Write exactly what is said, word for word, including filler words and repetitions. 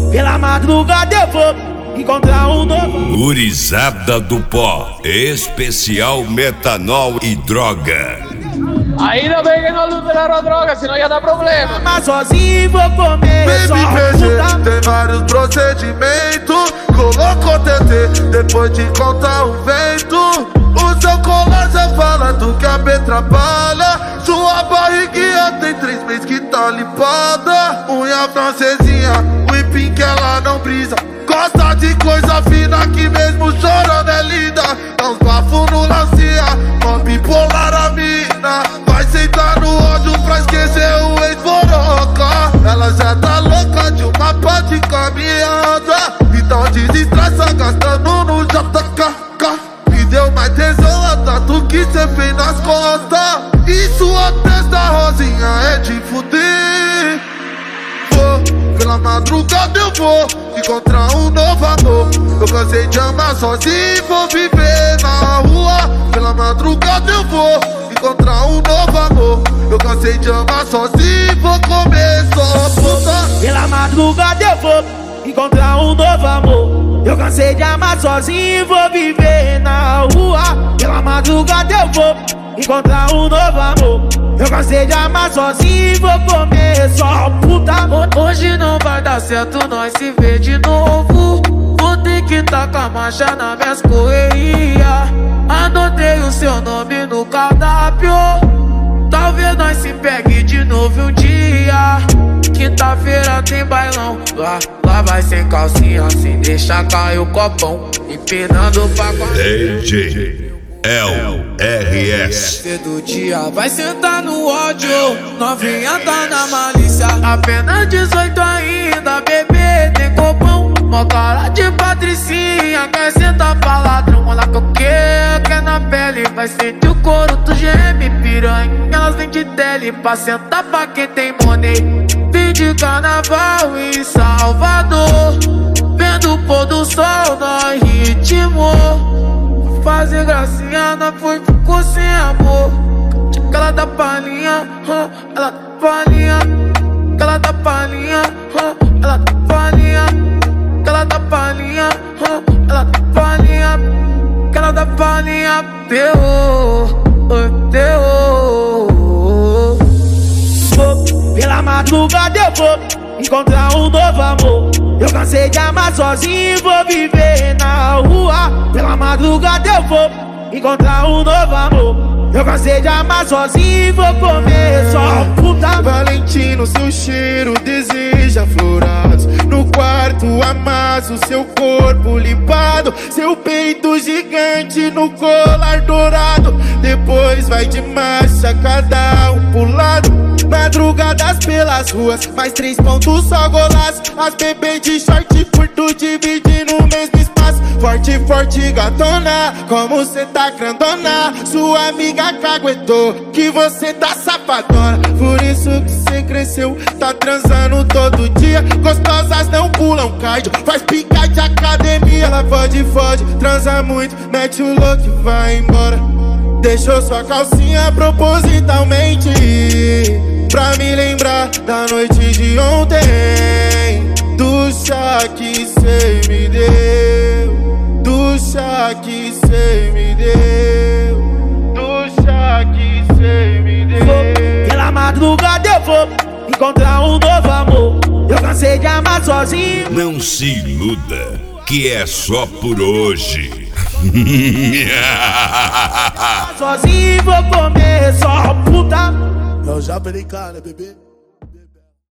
pela madrugada eu vou encontrar um novo. Gurizada do Pó, especial metanol e droga. Ainda bem que não liberaram a droga, senão ia dar problema. Mas sozinho vou comer Baby só P G, puta. tem vários procedimentos. Colocou T T, depois de contar o vento. O seu colar já fala do que a B trabalha. Sua barriguinha tem três meses que tá limpada. Unha francesinha, whipping que ela não brisa. Gosta de coisa fina que mesmo chorando é linda. Dá uns bafos no lancia, mó bipolar a mina. Vai sentar no ódio pra esquecer o ex-boroca. Ela já tá louca de uma pá de caminhada. Então desestressa gastando no J K K. Me deu mais tesão a tatu que cê fez nas costas. E sua testa rosinha é de fuder. Vou, pela madrugada eu vou encontrar um novo amor. Eu cansei de amar sozinho, vou viver na rua. Pela madrugada eu vou encontrar um novo amor. Eu cansei de amar sozinho, vou comer só puta. Pela madrugada eu vou encontrar um novo amor. Eu cansei de amar sozinho, vou viver na rua. Pela madrugada eu vou encontrar um novo amor. Eu cansei de amar sozinho, vou comer só puta. Hoje não vai dar certo, nós se vê de novo. Vou ter que tacar marcha nas minhas correrias. Anotei o seu nome no cardápio. Talvez nós se pegue de novo um dia. Quinta-feira tem bailão. Lá, lá vai sem calcinha, sem deixar cair o copão. Empinando pra D J L R S. Cedo dia vai sentar no ódio. Novinha tá na malícia. Apenas dezoito ainda, bebê tem copão. Mó cara de patricinha, quer sentar pra ladrão. Olha que eu quero, quer na pele. Vai sentir o couro, tu geme, piranha. Elas vêm de tele pra sentar pra quem tem money. Vim de carnaval em Salvador, vendo o pôr do sol no ritmo. Fazer gracinha, não foi, ficou sem amor. Ela dá palhinha, ela dá palhinha. Ela dá palhinha, ela dá palhinha. Ela dá palhinha, ela dá palhinha. Ela dá palhinha, terror, terror. Vou, pela madrugada eu vou encontrar um novo amor. Eu cansei de amar sozinho, vou viver na rua. Pela madrugada eu vou encontrar um novo amor. Eu cansei de amar sozinho, vou comer só puta. Valentino, seu cheiro deseja florados. No quarto amasso, seu corpo limpado. Seu peito gigante no colar dourado. Depois vai de marcha, cada um pro lado. Madrugadas pelas ruas, mais três pontos só golaço. As bebês de short curto dividindo o mesmo espaço. Forte, forte gatona, como cê tá grandona. Sua amiga caguetou que você tá safadona. Por isso que cê cresceu, tá transando todo dia. Gostosas não pulam cardio, faz pica de academia. Ela fode, fode, transa muito, mete o louco e vai embora. Deixou sua calcinha propositalmente pra me lembrar da noite de ontem. Do chá que cê me deu, do chá que cê me deu, do chá que cê me deu. Vou, pela madrugada eu vou encontrar um novo amor. Eu cansei de amar sozinho. Não se iluda, que é só por hoje. Sozinho vou comer só puta. Eu já peguei cara, bebê.